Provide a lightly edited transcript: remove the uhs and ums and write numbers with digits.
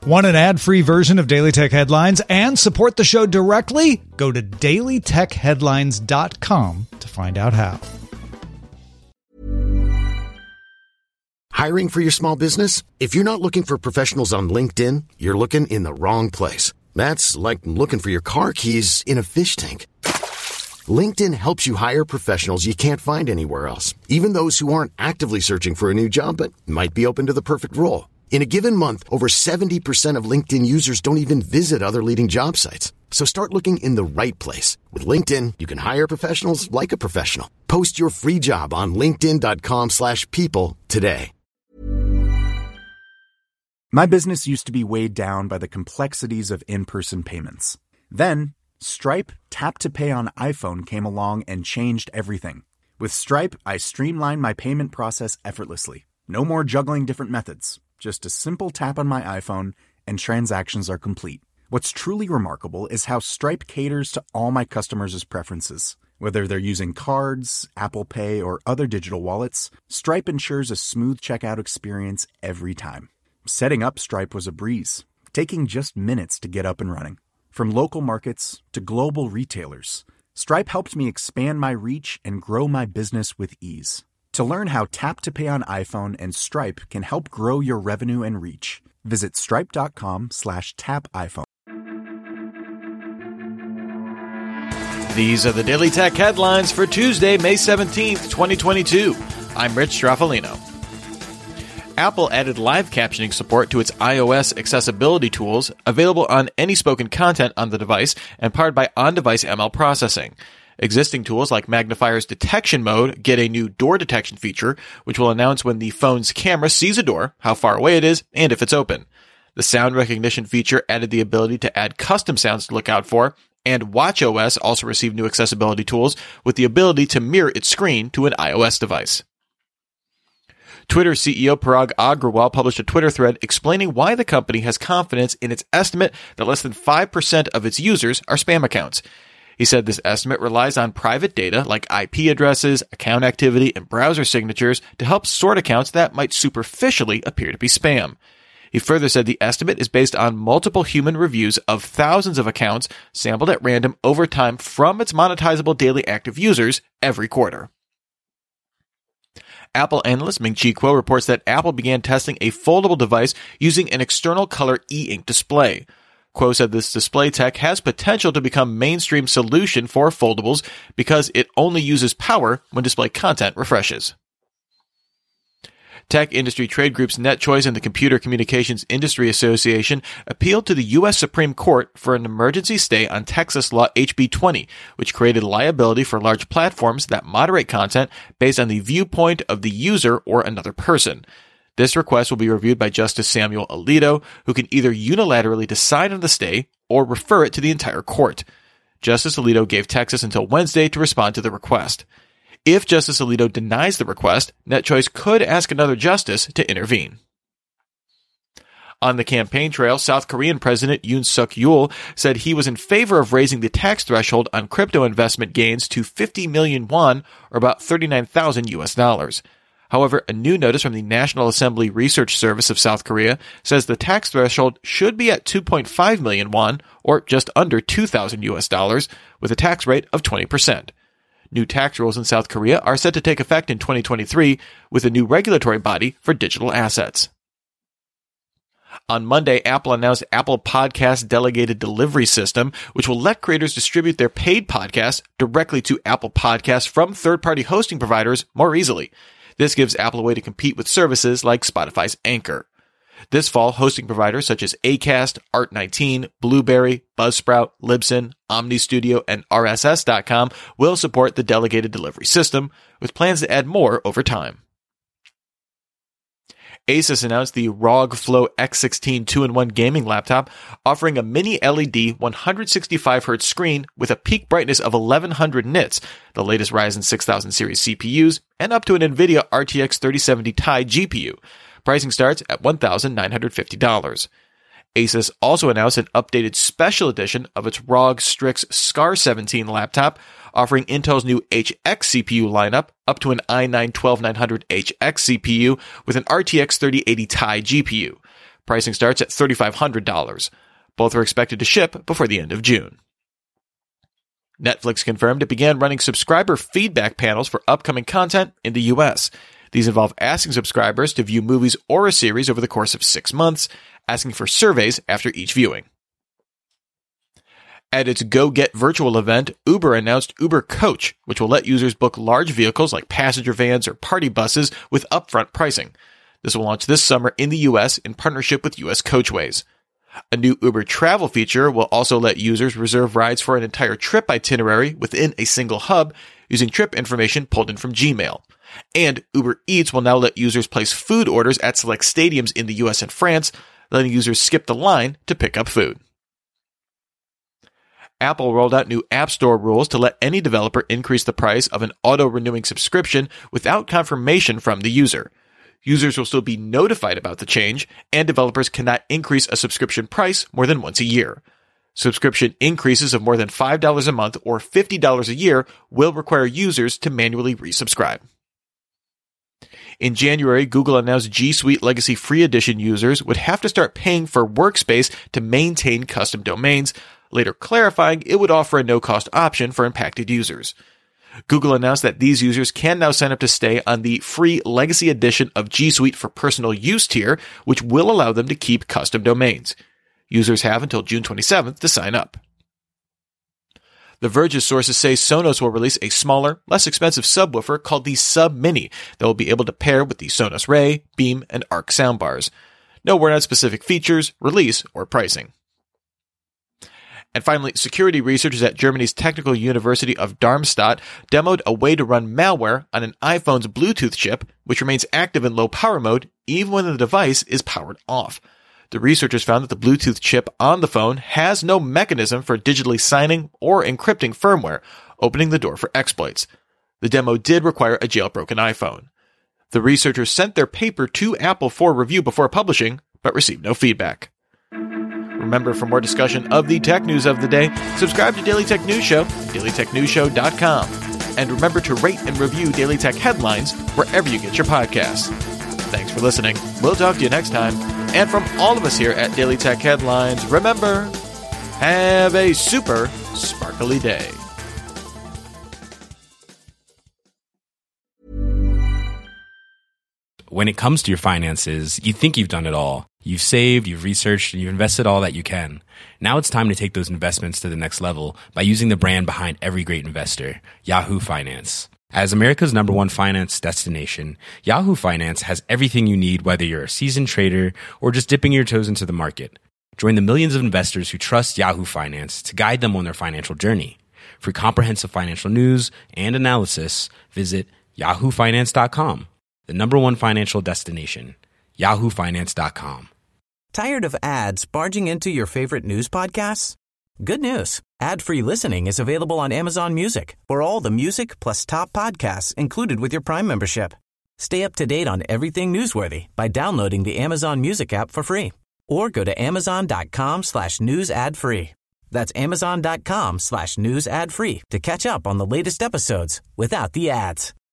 Want an ad-free version of Daily Tech Headlines and support the show directly? Go to dailytechheadlines.com to find out how. Hiring for your small business? If you're not looking for professionals on LinkedIn, you're looking in the wrong place. That's like looking for your car keys in a fish tank. LinkedIn helps you hire professionals you can't find anywhere else, even those who aren't actively searching for a new job but might be open to the perfect role. In a given month, over 70% of LinkedIn users don't even visit other leading job sites. So start looking in the right place. With LinkedIn, you can hire professionals like a professional. Post your free job on linkedin.com/people today. My business used to be weighed down by the complexities of in-person payments. Then, Stripe Tap to Pay on iPhone came along and changed everything. With Stripe, I streamlined my payment process effortlessly. No more juggling different methods. Just a simple tap on my iPhone and transactions are complete. What's truly remarkable is how Stripe caters to all my customers' preferences. Whether they're using cards, Apple Pay, or other digital wallets, Stripe ensures a smooth checkout experience every time. Setting up Stripe was a breeze, taking just minutes to get up and running. From local markets to global retailers, Stripe helped me expand my reach and grow my business with ease. To learn how Tap to Pay on iPhone and Stripe can help grow your revenue and reach, visit stripe.com/tapiphone. These are the Daily Tech headlines for Tuesday, May 17th, 2022. I'm Rich Straffolino. Apple added live captioning support to its iOS accessibility tools, available on any spoken content on the device and powered by on-device ML processing. Existing tools like Magnifier's detection mode get a new door detection feature, which will announce when the phone's camera sees a door, how far away it is, and if it's open. The sound recognition feature added the ability to add custom sounds to look out for, and watchOS also received new accessibility tools with the ability to mirror its screen to an iOS device. Twitter CEO Parag Agrawal published a Twitter thread explaining why the company has confidence in its estimate that less than 5% of its users are spam accounts. He said this estimate relies on private data like IP addresses, account activity, and browser signatures to help sort accounts that might superficially appear to be spam. He further said the estimate is based on multiple human reviews of thousands of accounts sampled at random over time from its monetizable daily active users every quarter. Apple analyst Ming-Chi Kuo reports that Apple began testing a foldable device using an external color e-ink display. Kuo said this display tech has potential to become mainstream solution for foldables because it only uses power when display content refreshes. Tech industry trade groups NetChoice and the Computer Communications Industry Association appealed to the U.S. Supreme Court for an emergency stay on Texas Law HB 20, which created liability for large platforms that moderate content based on the viewpoint of the user or another person. This request will be reviewed by Justice Samuel Alito, who can either unilaterally decide on the stay or refer it to the entire court. Justice Alito gave Texas until Wednesday to respond to the request. If Justice Alito denies the request, NetChoice could ask another justice to intervene. On the campaign trail, South Korean President Yoon Suk-yeol said he was in favor of raising the tax threshold on crypto investment gains to 50 million won, or about $39,000 US. However, a new notice from the National Assembly Research Service of South Korea says the tax threshold should be at 2.5 million won, or just under $2,000 US, with a tax rate of 20%. New tax rules in South Korea are set to take effect in 2023 with a new regulatory body for digital assets. On Monday, Apple announced Apple Podcast Delegated Delivery System, which will let creators distribute their paid podcasts directly to Apple Podcasts from third-party hosting providers more easily. This gives Apple a way to compete with services like Spotify's Anchor. This fall, hosting providers such as Acast, Art19, Blueberry, Buzzsprout, Libsyn, Omni Studio, and RSS.com will support the delegated delivery system, with plans to add more over time. Asus announced the ROG Flow X16 2-in-1 gaming laptop, offering a mini LED 165Hz screen with a peak brightness of 1100 nits, the latest Ryzen 6000 series CPUs, and up to an NVIDIA RTX 3070 Ti GPU. Pricing starts at $1,950. Asus also announced an updated special edition of its ROG Strix Scar 17 laptop, offering Intel's new HX CPU lineup up to an i9-12900 HX CPU with an RTX 3080 Ti GPU. Pricing starts at $3,500. Both are expected to ship before the end of June. Netflix confirmed it began running subscriber feedback panels for upcoming content in the U.S. These involve asking subscribers to view movies or a series over the course of 6 months, asking for surveys after each viewing. At its Go Get virtual event, Uber announced Uber Coach, which will let users book large vehicles like passenger vans or party buses with upfront pricing. This will launch this summer in the U.S. in partnership with U.S. Coachways. A new Uber Travel feature will also let users reserve rides for an entire trip itinerary within a single hub using trip information pulled in from Gmail. And Uber Eats will now let users place food orders at select stadiums in the US and France, letting users skip the line to pick up food. Apple rolled out new App Store rules to let any developer increase the price of an auto-renewing subscription without confirmation from the user. Users will still be notified about the change, and developers cannot increase a subscription price more than once a year. Subscription increases of more than $5 a month or $50 a year will require users to manually resubscribe. In January, Google announced G Suite Legacy Free Edition users would have to start paying for Workspace to maintain custom domains, later clarifying it would offer a no-cost option for impacted users. Google announced that these users can now sign up to stay on the free Legacy Edition of G Suite for Personal Use tier, which will allow them to keep custom domains. Users have until June 27th to sign up. The Verge's sources say Sonos will release a smaller, less expensive subwoofer called the Sub Mini that will be able to pair with the Sonos Ray, Beam, and Arc soundbars. No word on specific features, release, or pricing. And finally, security researchers at Germany's Technical University of Darmstadt demoed a way to run malware on an iPhone's Bluetooth chip, which remains active in low power mode even when the device is powered off. The researchers found that the Bluetooth chip on the phone has no mechanism for digitally signing or encrypting firmware, opening the door for exploits. The demo did require a jailbroken iPhone. The researchers sent their paper to Apple for review before publishing, but received no feedback. Remember, for more discussion of the tech news of the day, subscribe to Daily Tech News Show, dailytechnewsshow.com. And remember to rate and review Daily Tech Headlines wherever you get your podcasts. Thanks for listening. We'll talk to you next time. And from all of us here at Daily Tech Headlines, remember, have a super sparkly day. When it comes to your finances, you think you've done it all. You've saved, you've researched, and you've invested all that you can. Now it's time to take those investments to the next level by using the brand behind every great investor, Yahoo Finance. As America's #1 finance destination, Yahoo Finance has everything you need, whether you're a seasoned trader or just dipping your toes into the market. Join the millions of investors who trust Yahoo Finance to guide them on their financial journey. For comprehensive financial news and analysis, visit yahoofinance.com, the #1 financial destination, yahoofinance.com. Tired of ads barging into your favorite news podcasts? Good news. Ad-free listening is available on Amazon Music for all the music plus top podcasts included with your Prime membership. Stay up to date on everything newsworthy by downloading the Amazon Music app for free or go to amazon.com/news ad free. That's amazon.com/news ad free to catch up on the latest episodes without the ads.